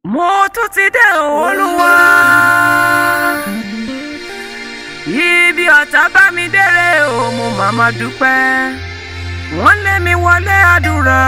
Mo tún ti dé Olúwa. Ibi ọ̀tá bá mi dére o, mo máa dúpẹ́. Wọ́n lé mi wọlé àdúrà.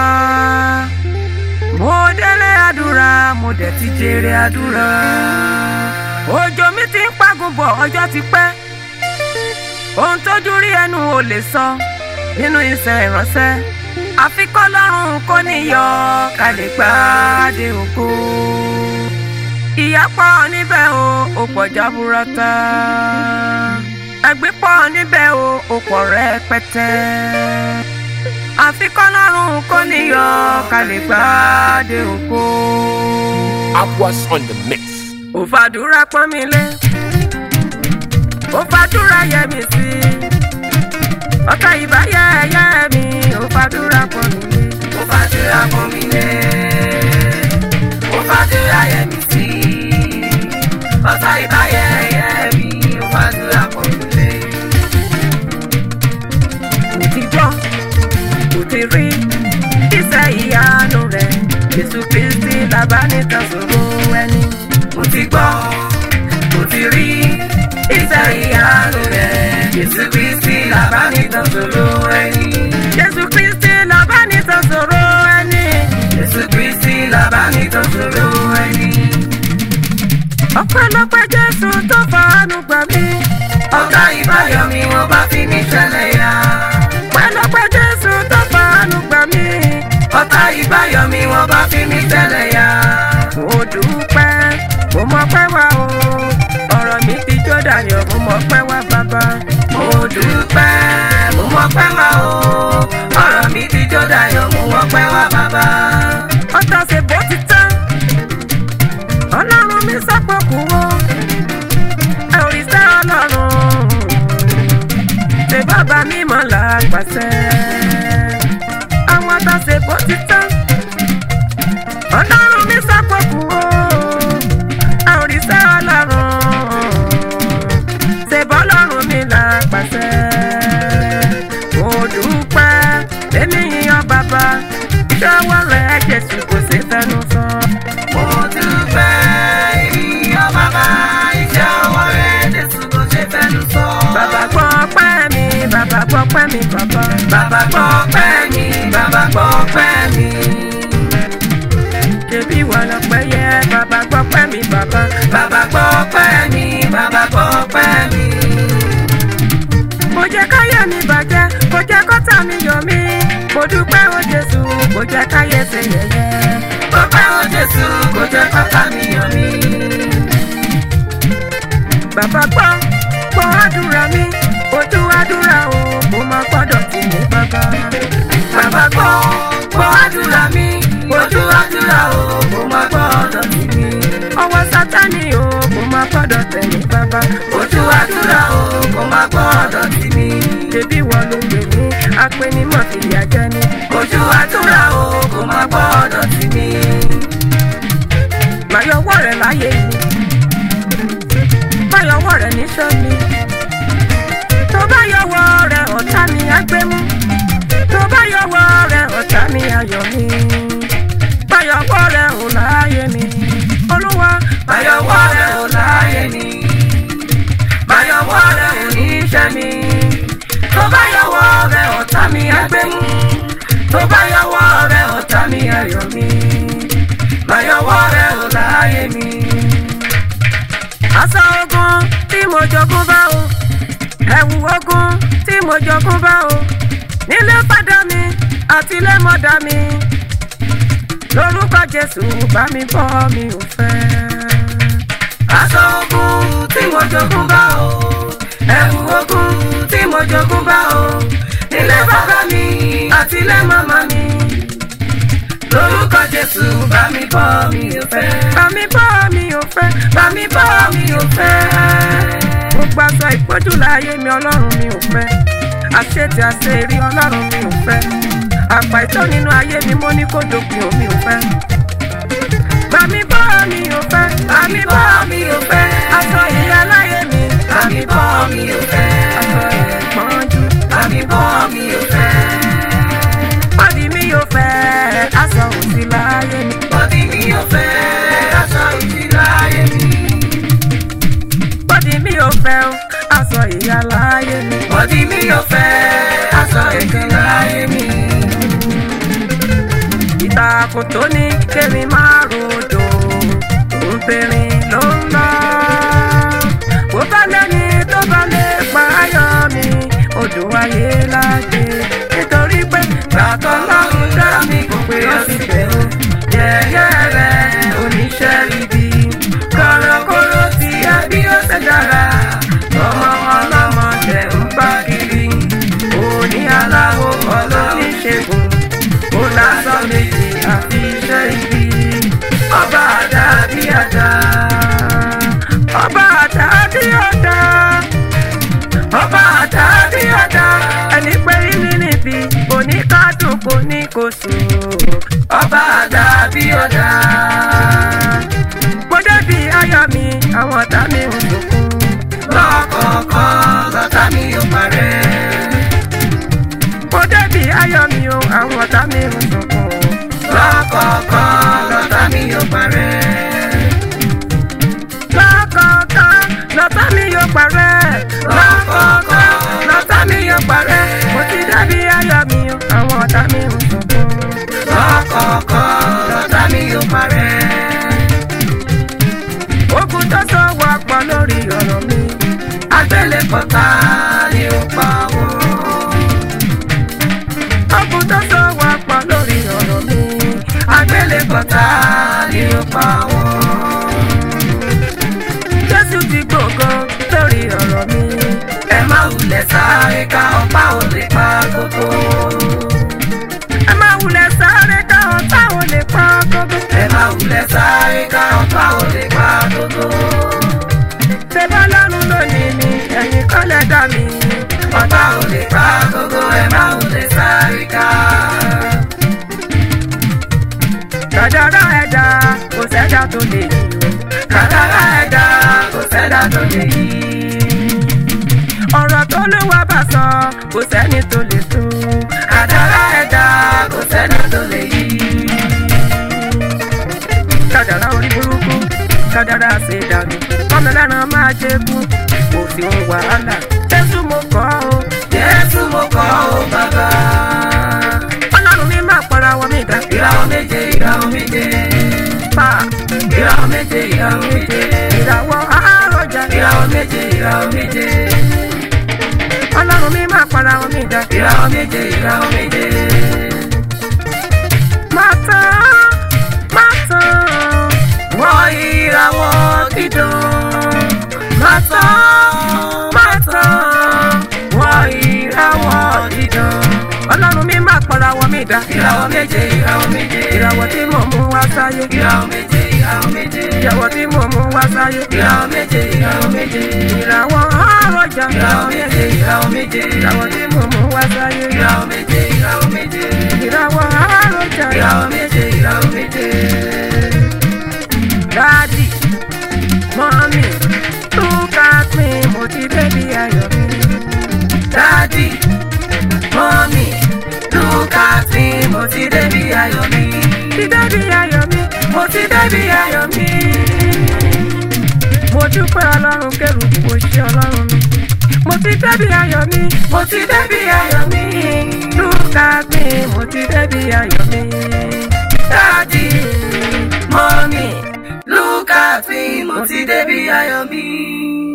Mo délé àdúrà, mo dẹ̀ ti jèrè àdúrà. Òjò mi ti ń pàgùn bọ̀, ọjọ́ ti pẹ́. Ohun tójú rí ẹnu ò lè sọ nínú iṣẹ́ ìránṣẹ́. Àfi k'Ọlọ́run kó níyọ̀ ká lè gbádé ògo. Ìyà pọ̀ níbẹ̀ o, ó pọ̀ jaburata. Ẹ̀gbin pọ̀ níbẹ̀ o, ó pọ̀ rẹpẹtẹ. Àfi k'Ọlọ́run kó níyọ̀ ká lè gbádé ògo. Aquas on the mix. Ó fàdúrà pọ́n mi lé, ó fàdúrà yẹ mi sí. Ọ̀tá ìbáyẹ̀yẹ́ mi, ó fàdúrà pọ́n mi lé. Ó fàdúrà pọ́n mi lé, ó fàdúrà yẹ mi sí. Ọ̀tá ìbáyẹ̀yẹ́ mi, ó fàdúrà pọ́n mi lé. Mo ti gbọ́, mo ti rí iṣẹ́ ìyanu rẹ̀. Jésù Kristi lábánitàn ṣòro ẹni. Mo ti gbọ́, mo ti rí iṣẹ́ ìyanu rẹ̀. Jésù Kristi lábánitàn ṣòro ẹni. Jésù Kristi lábánitàn ṣòro ẹni. Jésù Kristi lábánitàn ṣòro ẹni. Ọpẹ́lọpẹ́ Jésù tó fàánú gbà mí. Ọ̀tá ìbáyọ̀ mi wọ́n bá fi mí ṣẹlẹ̀ yá. Ọpẹ́lọpẹ́ Jésù tó fàánú gbà mí. Ọ̀tá ìbáyọ̀ mi wọ́n bá fi mí ṣẹlẹ̀ yá. Mo dúpẹ́, mo mọpẹ́ wá o. Ọ̀rọ̀ mi ti jó dayọ̀, mo mọpẹ́ wá bàbá. Mo dúpẹ́, mo mọpẹ́ wá o. Ọ̀rọ̀ mi ti jó dayọ̀, mo mọpẹ́ wá bàbá. Ọ̀tá ṣe bó ti tán, Ọlọ́run mi sọ́pọ̀ kú o. Ẹ ò rí sẹ́ Ọlọ́run, ṣe bàbá mi mọ̀ lágbàṣẹ. Àwọn ọ̀tá ṣe bó ti tán, Ọlọ́run mi sọ́pọ̀ kú o. Ẹ ò rí sẹ́ Ọlọ́run, ṣe bọ́lọ́run mi lágbàṣẹ. Mo dúpẹ́, èmi yíyan bàbá, iṣẹ́ ọwọ́ rẹ̀ Jésù kò ṣe fẹ́nu sọ. Mo dúpẹ́, ìyá bàbá, iṣẹ́ ọwọ́ rẹ̀ Jésù kò ṣe fẹ́nu sọ. Bàbá gbọ́ pẹ́ mi, bàbá gbọ́ pẹ́ mi, bàbá. Bàbá gbọ́ pẹ́ mi, bàbá gbọ́ pẹ́ mi. Ṣebí ìwọ lọpẹ́ yẹ, bàbá gbọ́ pẹ́ mi, bàbá. Bàbá gbọ́ pẹ́ mi, bàbá gbọ́ pẹ́ mi. Kò jẹ́ káyé mi bàjẹ́, kò jẹ́ kọ́tà mi yọ̀ mí. Mo dúpẹ́ o Jésù, kò jẹ́ káyé ṣe yẹ̀yẹ́. Mo pẹ́ o Jésù, kò jẹ́ kọ́tà mi yọ̀ mí. Bàbá gbọ́ àdúrà mi, ojú àdúrà o, mo máa gbọ́dọ̀ tì mí bàbá. Bàbá gbọ́ àdúrà mi, ojú àdúrà o, mo máa gbọ́dọ̀ tì mí. Ọwọ́ Sátánì o, mo máa gbọ́dọ̀ tẹ̀ mí bàbá. Ojú àdúrà o, mo máa gbọ́dọ̀ tì mí. Ṣebí ìwọ ló pè mí, apẹnimọ̀ fìyà jẹ mí. Ojú àdúrà o, mo máa gbọ́dọ̀ tì mí. Má yọwọ́ rẹ̀ láyé mi, má yọwọ́ rẹ̀ níṣẹ́ mi. Tó bá yọwọ́ rẹ̀ ọ̀tá mi á gbé mú. Tó bá yọwọ́ rẹ̀ ọ̀tá mi á yọ̀ mí. Má yọwọ́ rẹ̀ ò láyé mi. Olúwa, má yọwọ́ rẹ̀ ò láyé mi. Má yọwọ́ rẹ̀ ò ní iṣẹ́ mi. Tó bá yọwọ́ rẹ̀ ọ̀tá mi á gbé mú. Tó bá yọwọ́ rẹ̀ ọ̀tá mi á yọ̀ mí. Má yọwọ́ rẹ̀ ò láyé mi. aṣọ ogun tí mo jogún bá o, ẹ̀wù ogun tí mo jogún bá o, nílé fàdá mi àti ilé mọ́dá mi. Lórúkọ Jésù bá mi bọ́ mi ò fẹ́. Aṣọ ogun tí mo jogún bá o, ẹ̀wù ogun tí mo jogún bá o, nílé bàbá mi àti ilé màmá mi. Lórúkọ Jésù bá mi bọ́ mi ò fẹ́. Bá mi bọ́ mi ò fẹ́. Bá mi bọ́ mi ò fẹ́. Gbogbo aṣọ ìpọ́jú láyé mi Ọlọ́run mi ò fẹ́. Àṣetì àṣerí Ọlọ́run mi ò fẹ́. Àpá ìtọ́ nínú ayé mi mo ní kó dópin omi ò fẹ́. Bá mi bọ́ mi ò fẹ́. Bá mi bọ́ mi ò fẹ́. Aṣọ ìyà láyé mi. Bá mi bọ́ mi ò fẹ́. Aṣọ ìpọ́njú. Bá mi bọ́ mi ò fẹ́. Bọ́dì mi ò fẹ́. Aṣọ òṣì láyé mi. Bọ́dì mi ò fẹ́. ìjìyà láyé mi. Bọ́dí mi ò fẹ́ aṣọ ẹ̀gàn láyé mi. Ìtàkùn tó ní kémi máa rodò, òun bèrè ló ń lọ. Kò bá lẹ́ni tó bá lè pa ayọ̀ mi, odò ayé lájẹ. Nítorí pé gbàtọ́ lọ́run dá mi kò pé ó sì bẹ̀ ó. Yẹ̀yẹ́ rẹ̀ oníṣẹ́ ibi, kọ̀rọ̀kọ̀rọ̀ tí ẹbí ó ṣe dára. Ọmọ ọlọ́mọ tẹ̀ ń bá kiri, òní aláwo ọlọ́níṣègùn. Ó lásán méjì àfi iṣẹ́ ibi. Ọba àdàbí àdá, ọba àdàbí àdá, ọba àdàbí àdá. Ẹni pé ní níbi oníkádùn kò ní kò sùn. Ọba àdàbí àdá. Mo débi ayọ̀ mi, àwọn ọ̀tá mi ń sunkún. Lọ́kọ̀ọ̀kan lọ́tà mi ò parẹ́. Mo débi ayọ̀ mi o, àwọn ọ̀tá mi ń sunkún. Lọ́kọ̀ọ̀kan lọ́tà mi ò parẹ́. Lọ́kọ̀ọ̀kan lọ́tà mi yóò parẹ́. Lọ́kọ̀ọ̀kan lọ́tà mi yóò parẹ́. Mo ti débi ayọ̀ mi o, àwọn ọ̀tá mi ń sunkún. Lọ́kọ̀ọ̀kan lọ́tà mi ò parẹ́. Ogun tó sọ wà pọ̀ lórí ọ̀rọ̀ mi. Àgbélépọ̀tà ni ó pa wọ́n. Ogun tó sọ wà pọ̀ lórí ọ̀rọ̀ mi. Àgbélépọ̀tà ni ó pa wọ́n. Jésù ti gbògo lórí ọ̀rọ̀ mi. Ẹ má wulẹ̀ sáré ká ọ̀pá ò lè pa gbogbo. Ẹ má wulẹ̀ sáré ká ọ̀tá ò lè pa gbogbo. Ẹ má wulẹ̀ sáré ká ọ̀pá ò lè pa gbogbo. Ṣé bá lọ́run lónìí ni ẹ̀yin kọ́ lẹ dá mi? Ọ̀pá ò lè pa gbogbo. Ẹ má wulẹ̀ sáré ká. Kádàrá ẹ̀dá kò sẹ́dá tó lè yí o. Kádàrá ẹ̀dá kò sẹ́dá tó lè yí. Ọ̀rọ̀ tó Olúwa bá sọ kò sẹ́ni tó lè tú. Kádàrá ẹ̀dá kò sẹ́dá tó lè yí. Kádàrá orí burúkú, kádàrá ṣe dànù. Ọmọ ẹlẹ́ran máa jẹ́kú, kò sí ohun wàhálà. Jésù mo kọ́ o. Jésù mo kọ́ o bàbá. Ọlọ́run mi máa pọ̀ra wọn mi dá. Ìràwọ̀ méje, ìràwọ̀ méje. Pa Ìràwọ̀ méje, ìràwọ̀ méje. ìràwọ̀ àárọ̀jà. Ìràwọ̀ méje, ìràwọ̀ méje. Ọlọ́run mi máa pọ̀ra wọn mi dá. Ìràwọ̀ méje, ìràwọ̀ méje. Máa tán, máa tán. Wọ́n ìràwọ̀ dídùn. Máa tán, máa tán. Wọ́n ìràwọ̀ dídùn. Ọlọ́run mi máa pọ̀ra wọn mi dá. Ìràwọ̀ méje, ìràwọ̀ méje. Ìràwọ̀ tí mo mú wá sáyé. Ìràwọ̀ méje, ìràwọ̀ méje. Ìràwọ̀ tí mo mú wá sáyé. Ìràwọ̀ méje, ìràwọ̀ méje. Ìràwọ̀ àárọ̀jà. Ìràwọ̀ méje, ìràwọ̀ méje. Ìràwọ̀ tí mo mú wá sáyé. Ìràwọ̀ méje, ìràwọ̀ méje. Ìràwọ̀ àárọ̀jà. Ìràwọ̀ méje, ìràwọ̀ méje. Daddy, mommy, look at me, mo ti débi ayọ̀ mi. Daddy, mommy, look at me, mo ti débi ayọ̀ mi. Ti débi ayọ̀ mi, Mo ti débi ayọ̀ mi. mo dúpẹ́ Ọlọ́run kẹ́rù kò ṣe Ọlọ́run mi. Mo ti débi ayọ̀ mi, Mo ti débi ayọ̀ mi. look at me, mo ti débi ayọ̀ mi. Daddy, mommy, look at me, mo ti débi ayọ̀ mi.